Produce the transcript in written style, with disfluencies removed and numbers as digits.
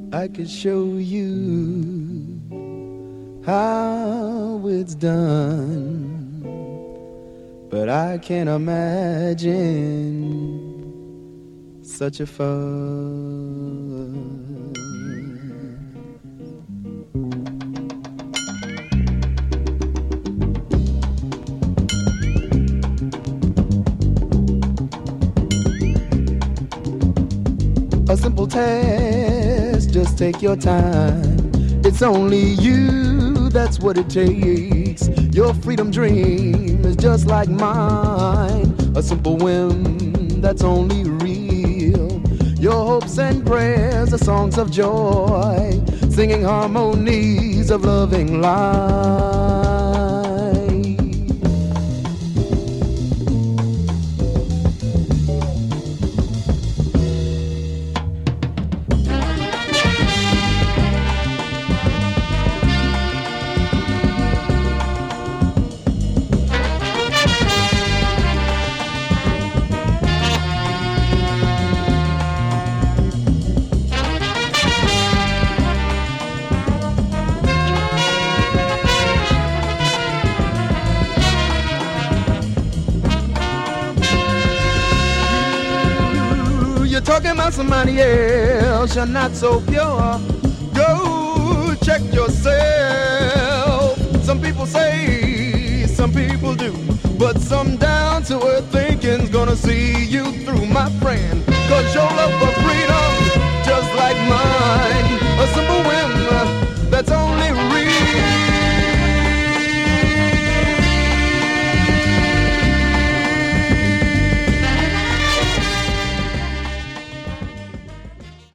I could show you how it's done, but I can't imagine such a fun. A simple task, just take your time. It's only you, that's what it takes. Your freedom dream is just like mine. A simple whim that's only real. Your hopes and prayers are songs of joy, singing harmonies of loving life. Talking about somebody else, you're not so pure. Go check yourself. Some people say, some people do, but some down to earth thinking's gonna see you through, my friend. 'Cause your love for freedom